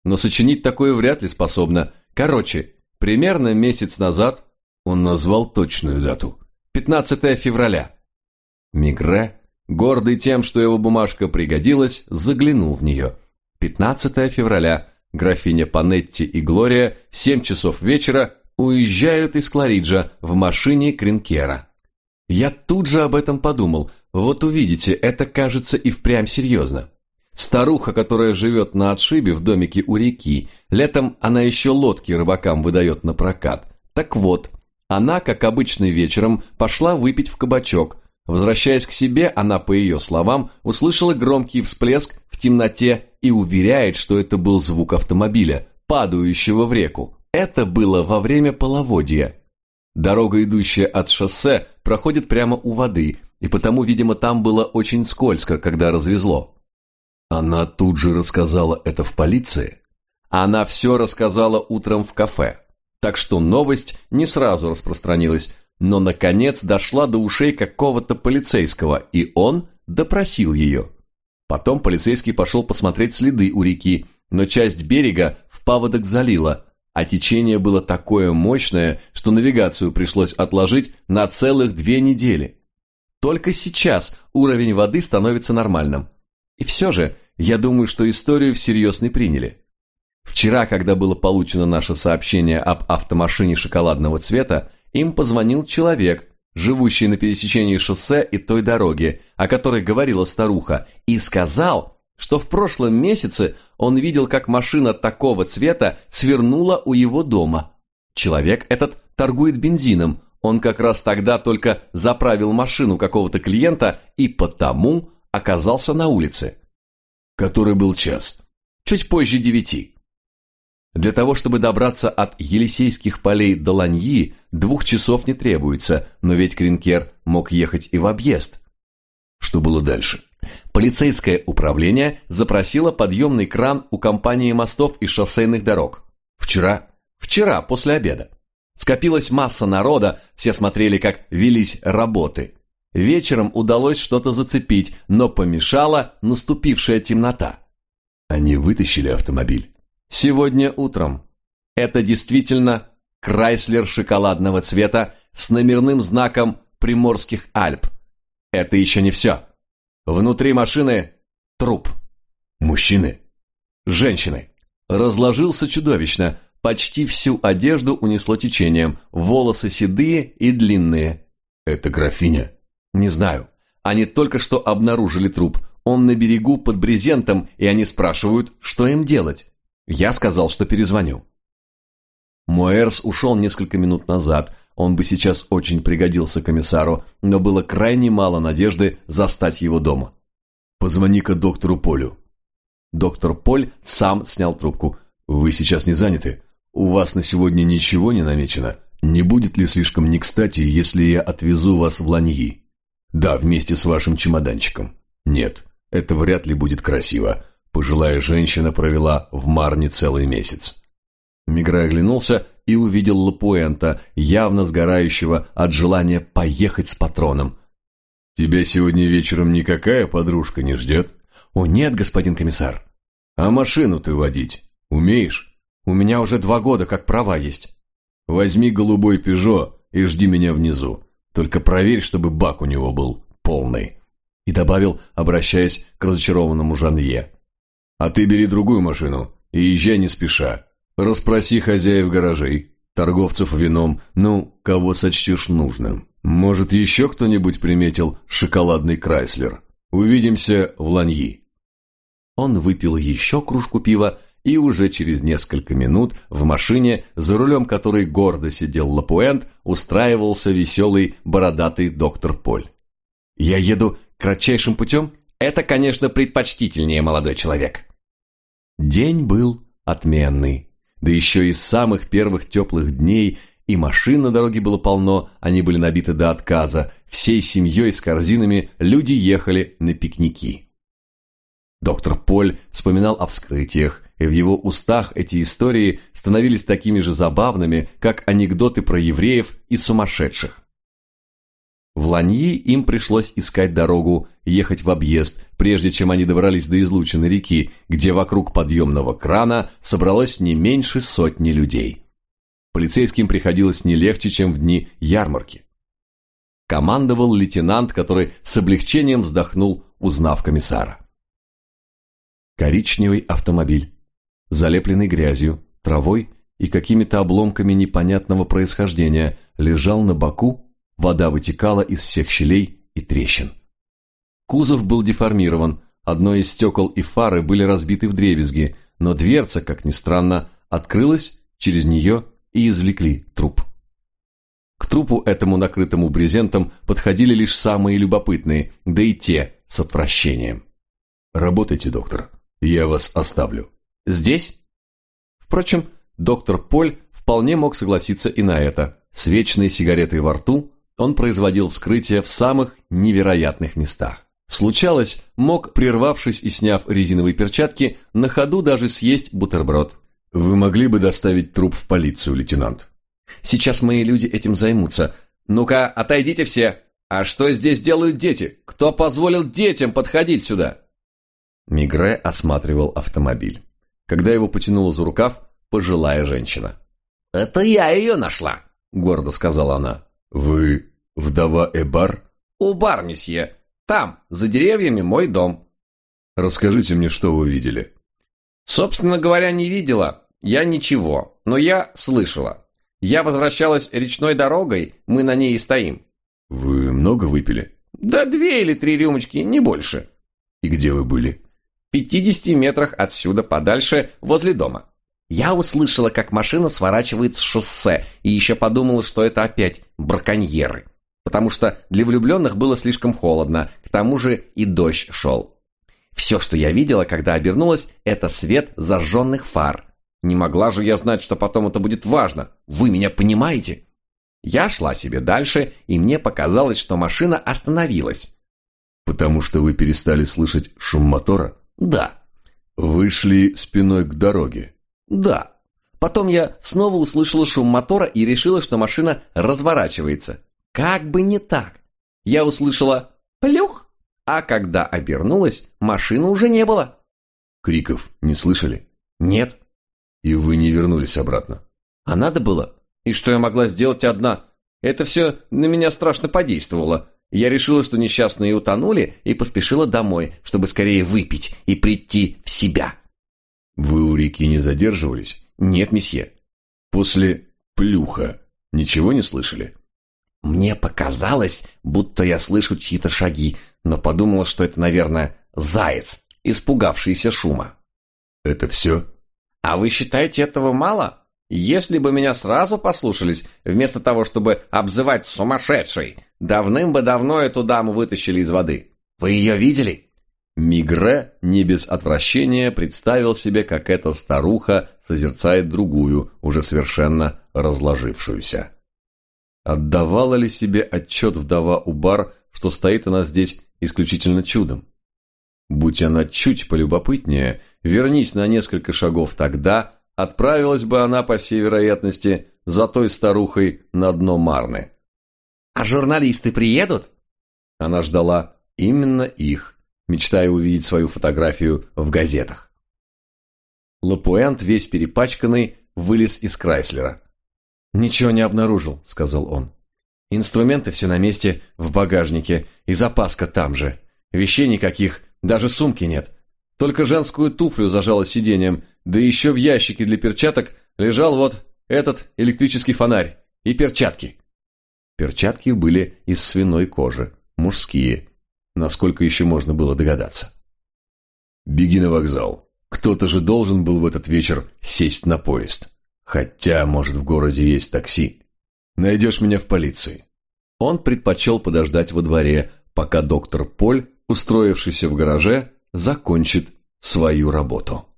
но сочинить такое вряд ли способна. Короче, примерно месяц назад он назвал точную дату. 15 февраля. Мегре, гордый тем, что его бумажка пригодилась, заглянул в нее. 15 февраля. Графиня Панетти и Глория в 7 часов вечера уезжают из Клариджа в машине Кринкера. Я тут же об этом подумал. Вот увидите, это кажется и впрямь серьезно. Старуха, которая живет на отшибе в домике у реки, летом она еще лодки рыбакам выдает на прокат. Так вот, она, как обычно вечером, пошла выпить в кабачок. Возвращаясь к себе, она, по ее словам, услышала громкий всплеск в темноте и уверяет, что это был звук автомобиля, падающего в реку. Это было во время половодья. Дорога, идущая от шоссе, проходит прямо у воды, и потому, видимо, там было очень скользко, когда развезло. Она тут же рассказала это в полиции? Она все рассказала утром в кафе. Так что новость не сразу распространилась, но, наконец, дошла до ушей какого-то полицейского, и он допросил ее. Потом полицейский пошел посмотреть следы у реки, но часть берега в паводок залило, а течение было такое мощное, что навигацию пришлось отложить на целых 2 недели. Только сейчас уровень воды становится нормальным. И все же, я думаю, что историю всерьез не приняли. Вчера, когда было получено наше сообщение об автомашине шоколадного цвета, им позвонил человек, живущий на пересечении шоссе и той дороги, о которой говорила старуха, и сказал, что в прошлом месяце он видел, как машина такого цвета свернула у его дома. Человек этот торгует бензином, он как раз тогда только заправил машину какого-то клиента и потому оказался на улице. Который был час? Чуть позже 9. Для того, чтобы добраться от Елисейских полей до Ланьи, 2 часов не требуется, но ведь Кринкер мог ехать и в объезд. Что было дальше? Полицейское управление запросило подъемный кран у компании мостов и шоссейных дорог. Вчера, после обеда. Скопилась масса народа, все смотрели, как велись работы. Вечером удалось что-то зацепить, но помешала наступившая темнота. Они вытащили автомобиль. Сегодня утром. Это действительно Крайслер шоколадного цвета с номерным знаком Приморских Альп. Это еще не все. Внутри машины труп. Мужчины. Женщины. Разложился чудовищно. Почти всю одежду унесло течением. Волосы седые и длинные. Это графиня? Не знаю. Они только что обнаружили труп. Он на берегу под брезентом, и они спрашивают, что им делать. Я сказал, что перезвоню. Моэрс ушел несколько минут назад. Он бы сейчас очень пригодился комиссару, но было крайне мало надежды застать его дома. «Позвони-ка доктору Полю». Доктор Поль сам снял трубку. «Вы сейчас не заняты? У вас на сегодня ничего не намечено? Не будет ли слишком не кстати, если я отвезу вас в Ланьи?» «Да, вместе с вашим чемоданчиком». «Нет, это вряд ли будет красиво. Пожилая женщина провела в Марне целый месяц». Мегре оглянулся и увидел Лапуэнта, явно сгорающего от желания поехать с патроном. «Тебя сегодня вечером никакая подружка не ждет?» «О, нет, господин комиссар». «А машину ты водить умеешь?» «У меня уже 2 года как права есть». «Возьми голубой Пежо и жди меня внизу. Только проверь, чтобы бак у него был полный». И добавил, обращаясь к разочарованному Жанье. «А ты бери другую машину и езжай не спеша. Расспроси хозяев гаражей, торговцев вином, кого сочтешь нужным. Может, еще кто-нибудь приметил шоколадный Крайслер? Увидимся в Ланьи». Он выпил еще кружку пива, и уже через несколько минут в машине, за рулем которой гордо сидел Лапуэнт, устраивался веселый бородатый доктор Поль. «Я еду кратчайшим путем? Это, конечно, предпочтительнее, молодой человек». День был отменный. Да еще из самых первых теплых дней, и машин на дороге было полно, они были набиты до отказа. Всей семьей с корзинами люди ехали на пикники. Доктор Поль вспоминал о вскрытиях, и в его устах эти истории становились такими же забавными, как анекдоты про евреев и сумасшедших. В Ланьи им пришлось искать дорогу, ехать в объезд, прежде чем они добрались до излучины реки, где вокруг подъемного крана собралось не меньше сотни людей. Полицейским приходилось не легче, чем в дни ярмарки. Командовал лейтенант, который с облегчением вздохнул, узнав комиссара. Коричневый автомобиль, залепленный грязью, травой и какими-то обломками непонятного происхождения, лежал на боку. Вода вытекала из всех щелей и трещин. Кузов был деформирован, одно из стекол и фары были разбиты вдребезги, но дверца, как ни странно, открылась, через нее и извлекли труп. К трупу этому, накрытому брезентом, подходили лишь самые любопытные, да и те с отвращением. «Работайте, доктор, я вас оставлю». «Здесь?» Впрочем, доктор Поль вполне мог согласиться и на это. С вечной сигаретой во рту он производил вскрытия в самых невероятных местах. Случалось, мог, прервавшись и сняв резиновые перчатки, на ходу даже съесть бутерброд. «Вы могли бы доставить труп в полицию, лейтенант?» «Сейчас мои люди этим займутся. Ну-ка, отойдите все! А что здесь делают дети? Кто позволил детям подходить сюда?» Мигре осматривал автомобиль. Когда его потянула за рукав пожилая женщина. «Это я ее нашла», — гордо сказала она. «Вы вдова Эбар?» «Убар, месье. Там, за деревьями, мой дом». «Расскажите мне, что вы видели». «Собственно говоря, не видела. Я ничего. Но я слышала. Я возвращалась речной дорогой, мы на ней и стоим». «Вы много выпили?» «Да 2 или 3 рюмочки, не больше». «И где вы были?» «В 50 метрах отсюда, подальше, возле дома». Я услышала, как машина сворачивает с шоссе, и еще подумала, что это опять браконьеры, потому что для влюбленных было слишком холодно, к тому же и дождь шел. Все, что я видела, когда обернулась, это свет зажженных фар. Не могла же я знать, что потом это будет важно. Вы меня понимаете? Я шла себе дальше, и мне показалось, что машина остановилась. «Потому что вы перестали слышать шум мотора?» «Да». «Вы шли спиной к дороге?» «Да». Потом я снова услышала шум мотора и решила, что машина разворачивается. Как бы не так. Я услышала «плюх», а когда обернулась, машины уже не было. «Криков не слышали?» «Нет». «И вы не вернулись обратно?» «А надо было? И что я могла сделать одна? Это все на меня страшно подействовало. Я решила, что несчастные утонули, и поспешила домой, чтобы скорее выпить и прийти в себя». «Вы у реки не задерживались?» «Нет, месье». «После плюха ничего не слышали?» Мне показалось, будто я слышу чьи-то шаги, но подумала, что это, наверное, заяц, испугавшийся шума. «Это все?» «А вы считаете этого мало? Если бы меня сразу послушались, вместо того, чтобы обзывать сумасшедшей, давным бы давно эту даму вытащили из воды. Вы ее видели?» Мигре не без отвращения представил себе, как эта старуха созерцает другую, уже совершенно разложившуюся. Отдавала ли себе отчет вдова Убар, что стоит она здесь исключительно чудом? Будь она чуть полюбопытнее, вернись на несколько шагов тогда, отправилась бы она, по всей вероятности, за той старухой на дно Марны. «А журналисты приедут?» Она ждала именно их, мечтая увидеть свою фотографию в газетах. Лапуэнт, весь перепачканный, вылез из Крайслера. «Ничего не обнаружил», — сказал он. «Инструменты все на месте, в багажнике, и запаска там же. Вещей никаких, даже сумки нет. Только женскую туфлю зажало сиденьем, да еще в ящике для перчаток лежал вот этот электрический фонарь и перчатки». Перчатки были из свиной кожи, мужские, насколько еще можно было догадаться. «Беги на вокзал. Кто-то же должен был в этот вечер сесть на поезд. Хотя, может, в городе есть такси. Найдешь меня в полиции». Он предпочел подождать во дворе, пока доктор Поль, устроившийся в гараже, закончит свою работу.